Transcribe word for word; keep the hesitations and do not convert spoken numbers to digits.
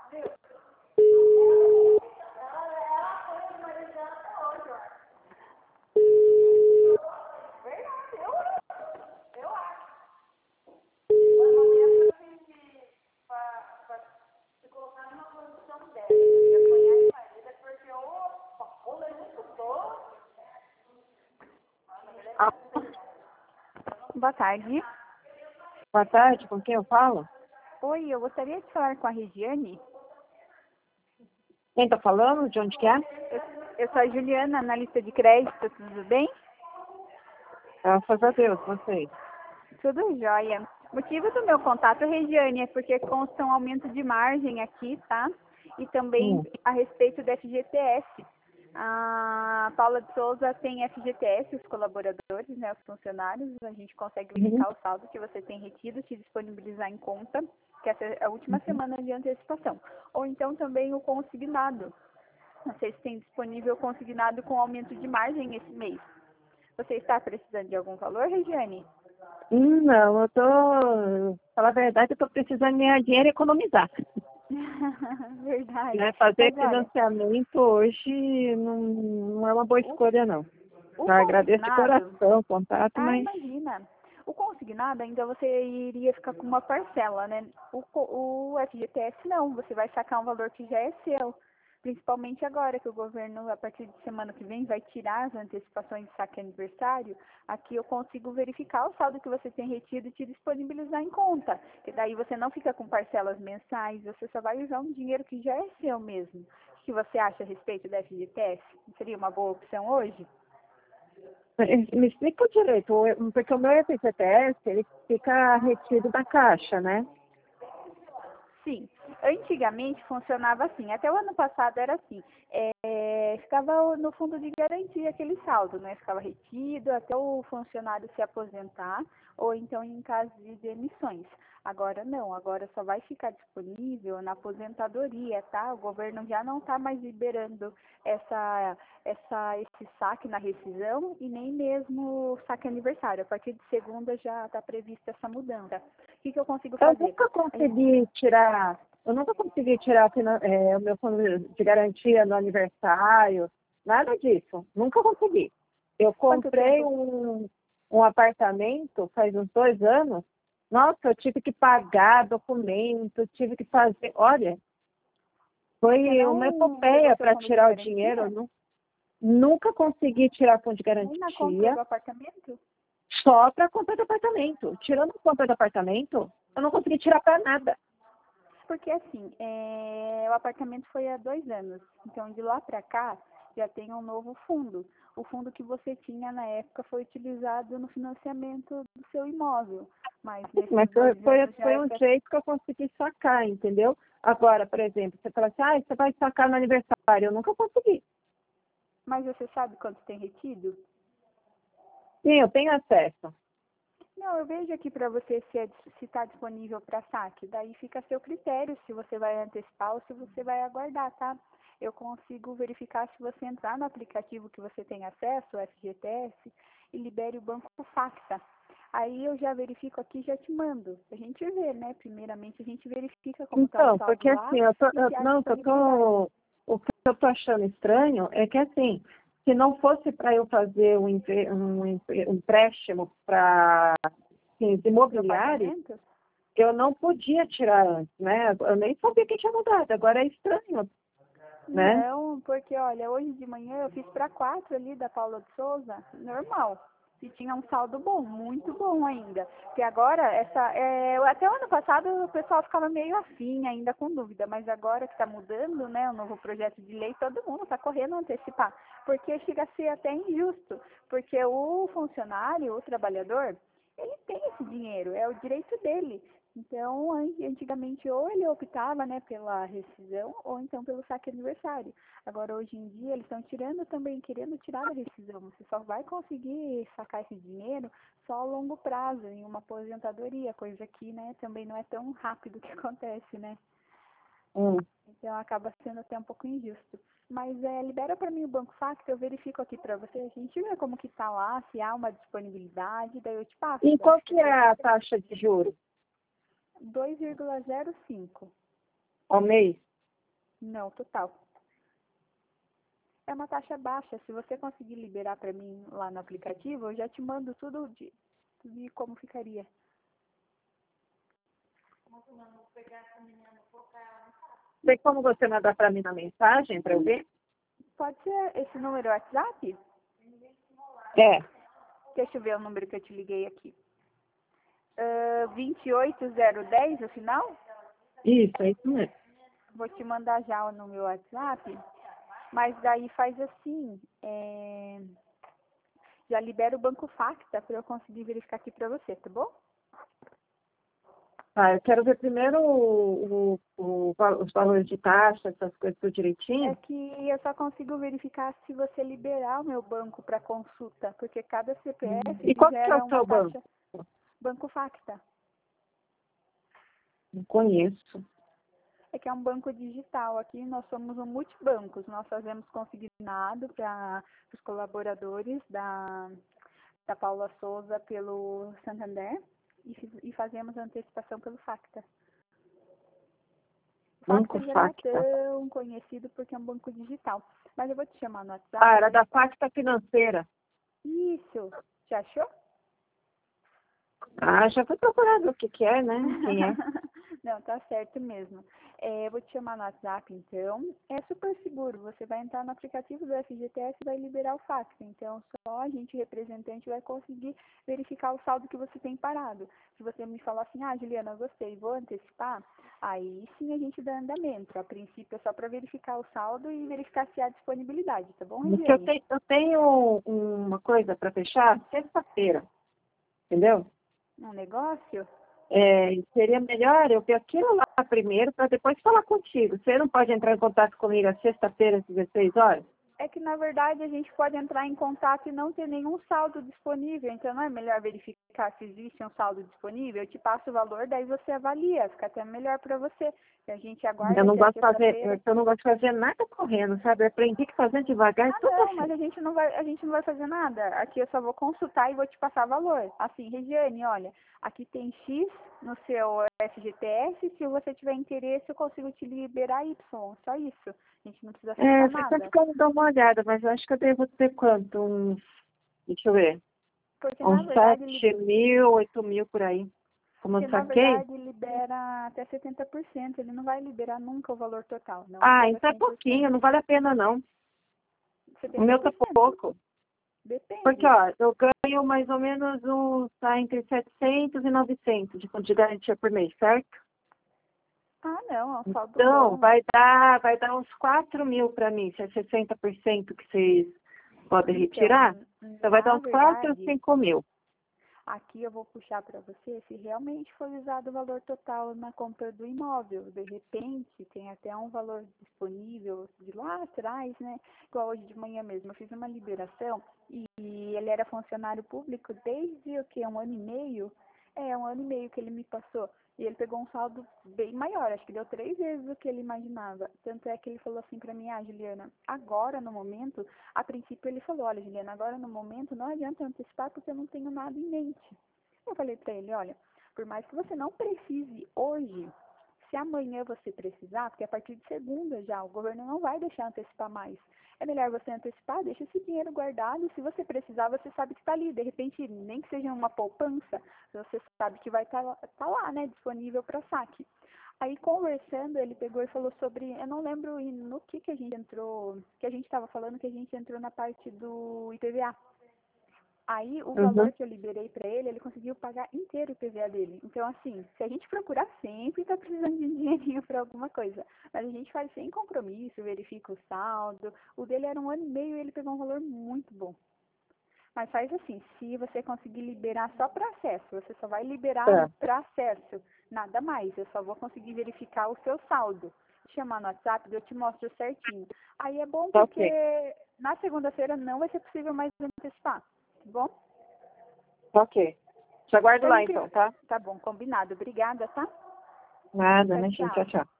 Boa tarde. Boa tarde, com quem eu falo? Oi, eu gostaria de falar com a Regiane. Quem está falando? De onde que é? Eu, eu sou a Juliana, analista de crédito, tudo bem? Graças a Deus, vocês. Tudo jóia. O motivo do meu contato, Regiane, é porque consta um aumento de margem aqui, tá? E também Hum. a respeito do F G T S. A Paula de Souza tem F G T S, os colaboradores, né, os funcionários. A gente consegue verificar Uhum. o saldo que você tem retido, te disponibilizar em conta, que essa é a última Uhum. semana de antecipação. Ou então também o consignado. Não sei se tem disponível consignado com aumento de margem esse mês. Você está precisando de algum valor, Regiane? Hum, Não, eu tô. Falar a verdade, eu tô precisando ganhar dinheiro e economizar. Verdade. Né? Fazer Mas olha, financiamento hoje não, não é uma boa o, escolha, não. o Eu agradeço de consignado, coração o contato, ah, mas. imagina. O consignado ainda você iria ficar com uma parcela, né? O, co- o F G T S não, você vai sacar um valor que já é seu. Principalmente agora que o governo, a partir de semana que vem, vai tirar as antecipações de saque aniversário, aqui eu consigo verificar o saldo que você tem retido e te disponibilizar em conta. Que daí você não fica com parcelas mensais, você só vai usar um dinheiro que já é seu mesmo. O que você acha a respeito do F G T S? Seria uma boa opção hoje? Me explica direito, o- porque o meu F G T S, ele fica retido da caixa, né? Sim, antigamente funcionava assim, até o ano passado era assim, é, ficava no fundo de garantia aquele saldo, né? Ficava retido até o funcionário se aposentar ou então em caso de demissões. Agora não, agora só vai ficar disponível na aposentadoria, tá? O governo já não está mais liberando essa, essa, esse saque na rescisão e nem mesmo o saque aniversário. A partir de segunda já está prevista essa mudança. O que, que eu consigo Eu fazer? nunca consegui tirar, eu nunca consegui tirar finan- é, o meu fundo de garantia no aniversário, nada disso, nunca consegui. Eu Quanto comprei tempo? um, um apartamento faz uns dois anos, nossa, eu tive que pagar documento, tive que fazer, olha, Você foi uma não pegou epopeia seu para fundo de tirar o dinheiro, eu garantia? nu- nunca consegui tirar fundo de Nem na compra garantia, do apartamento? só para compra do apartamento. Tirando a compra do apartamento, eu não consegui tirar para nada. Porque assim, é, o apartamento foi há dois anos. Então, de lá para cá, já tem um novo fundo. O fundo que você tinha na época foi utilizado no financiamento do seu imóvel. Mas nesses Mas foi, dois foi, anos já foi é um que... jeito que eu consegui sacar, entendeu? Agora, por exemplo, você fala assim, ah, você vai sacar no aniversário. Eu nunca consegui. Mas você sabe quanto tem retido? Sim, eu tenho acesso. Não, eu vejo aqui para você se está se tá disponível para saque. Daí fica a seu critério se você vai antecipar ou se você vai aguardar, tá? Eu consigo verificar se você entrar no aplicativo que você tem acesso, o F G T S, e libere o banco Facta. Aí eu já verifico aqui e já te mando. A gente vê, né? Primeiramente a gente verifica como está o Então, saldo porque lá assim, eu tô, e eu, se há não, que eu disponibilidade. tô, o que eu tô achando estranho é que assim, se não fosse para eu fazer um, empre- um, empre- um empréstimo para fins Para o imobiliários, apartamento? eu não podia tirar antes, né? Eu nem sabia que tinha mudado. Agora é estranho, né? Não, porque olha, hoje de manhã eu fiz para quatro ali da Paula de Souza, normal. E tinha um saldo bom, muito bom ainda. Porque agora, essa, é, até o ano passado o pessoal ficava meio assim, ainda com dúvida, mas agora que está mudando, né, o novo projeto de lei, todo mundo está correndo a antecipar. Porque chega a ser até injusto, porque o funcionário, o trabalhador, ele tem esse dinheiro, é o direito dele. Então, an- antigamente, ou ele optava, né, pela rescisão, ou então pelo saque aniversário. Agora, hoje em dia, eles estão tirando também, querendo tirar da rescisão. Você só vai conseguir sacar esse dinheiro só a longo prazo, em uma aposentadoria, coisa que, né, também não é tão rápido que acontece, né? Hum. Então, acaba sendo até um pouco injusto. Mas é, libera para mim o Banco Facto, eu verifico aqui para você, a gente vê como que tá lá, se há uma disponibilidade, daí eu te passo. E Eu qual acho que que é você a taxa de juros dois vírgula zero cinco. ao mês? Não, total. É uma taxa baixa. Se você conseguir liberar para mim lá no aplicativo, eu já te mando tudo de, de como ficaria. Tem como você mandar para mim na mensagem para eu ver? Pode ser esse número WhatsApp? É. Deixa eu ver o número que eu te liguei aqui. Uh, vinte e oito zero dez, o final? Isso, é isso mesmo. Vou te mandar já no meu WhatsApp. Mas daí faz assim, é... já libera o Banco Facta para eu conseguir verificar aqui para você, tá bom? Ah, eu quero ver primeiro o, o, o, os valores de taxa, essas coisas tudo É direitinho. que eu só consigo verificar se você liberar o meu banco para consulta, porque cada C P F E ele qual que é gera o uma seu banco? taxa. Banco Facta. Não conheço. É que é um banco digital. Aqui nós somos um multibancos. Nós fazemos consignado para os colaboradores da, da Paula Souza pelo Santander e, fiz- e fazemos antecipação pelo Facta. O Banco Facta já não é Facta. tão conhecido porque é um banco digital. Mas eu vou te chamar no WhatsApp. Ah, era da Facta Financeira. Isso. Já achou? Ah, já fui procurar ver o que que é, né? Quem é? Não, tá certo mesmo. É, eu vou te chamar no WhatsApp, então. É super seguro. Você vai entrar no aplicativo do F G T S e vai liberar o fax. Então, só a gente, representante, vai conseguir verificar o saldo que você tem parado. Se você me falar assim, ah, Juliana, eu gostei, vou antecipar, aí sim a gente dá andamento. A princípio é só para verificar o saldo e verificar se há disponibilidade, tá bom, Porque eu Regiane? tenho, eu tenho uma coisa para fechar sexta-feira, entendeu? Um negócio? É, seria melhor eu ver aquilo lá primeiro para depois falar contigo. Você não pode entrar em contato comigo às sexta-feira às dezesseis horas? É que, na verdade, a gente pode entrar em contato e não ter nenhum saldo disponível. Então, não é melhor verificar se existe um saldo disponível? Eu te passo o valor, daí você avalia. Fica até melhor para você. E a gente aguarda Eu não até gosto de fazer, sexta-feira. eu não gosto de fazer nada correndo, sabe? Eu aprendi que fazer devagar é Ah, tudo não, mas assim. a gente não vai, a gente não vai fazer nada. Aqui eu só vou consultar e vou te passar valor. Assim, Regiane, olha, aqui tem X no seu F G T S. Se você tiver interesse, eu consigo te liberar Y. Só isso. A gente não precisa É, fechar você sempre nada. como dar uma olhada, mas eu acho que eu devo ter quanto? Uns, deixa eu ver, Porque, na uns verdade, ele sete mil, oito mil por aí. Como eu Porque, na saquei? verdade, libera até setenta por cento. Ele não vai liberar nunca o valor total. Não Ah, libera então é cem por cento. pouquinho, não vale a pena não. O setenta meu tá por cento. pouco. Porque, Depende. ó, eu ganho mais ou menos uns, tá, entre setecentos e novecentos de fundo de garantia por mês, certo? Ah, não. É um saldo Então, bom. vai dar, vai dar uns quatro mil para mim, se é sessenta por cento que vocês podem retirar. Então, Então, vai dar na uns quatro ou verdade, cinco mil. aqui eu vou puxar para você se realmente for usado o valor total na compra do imóvel. De repente, tem até um valor disponível de lá atrás, né? Igual hoje de manhã mesmo. Eu fiz uma liberação e ele era funcionário público desde o quê? Um ano e meio? É, um ano e meio que ele me passou. E ele pegou um saldo bem maior, acho que deu três vezes o que ele imaginava. Tanto é que ele falou assim pra mim, ah, Juliana, agora no momento, a princípio ele falou, olha, Juliana, agora no momento não adianta eu antecipar porque eu não tenho nada em mente. Eu falei pra ele, olha, por mais que você não precise hoje, se amanhã você precisar, porque a partir de segunda já, o governo não vai deixar antecipar mais. É melhor você antecipar, deixa esse dinheiro guardado, e se você precisar, você sabe que está ali. De repente, nem que seja uma poupança, você sabe que vai estar tá, tá lá, né, disponível para saque. Aí, conversando, ele pegou e falou sobre, eu não lembro no que que a gente entrou, que a gente estava falando que a gente entrou na parte do I P V A. Aí, o Uhum. valor que eu liberei para ele, ele conseguiu pagar inteiro o I P V A dele. Então, assim, se a gente procurar sempre, tá precisando de um dinheirinho para alguma coisa. Mas a gente faz sem compromisso, verifica o saldo. O dele era um ano e meio e ele pegou um valor muito bom. Mas faz assim, se você conseguir liberar só para acesso, você só vai liberar Tá. para acesso, nada mais. Eu só vou conseguir verificar o seu saldo. Chamar no WhatsApp, eu te mostro certinho. Aí é bom Tá porque ok. na segunda-feira não vai ser possível mais antecipar. Tá bom? Tá ok. Te aguardo Então, lá incrível. então, tá? Tá bom, combinado. Obrigada, tá? Nada, Tchau, né, gente? Tchau, tchau. tchau.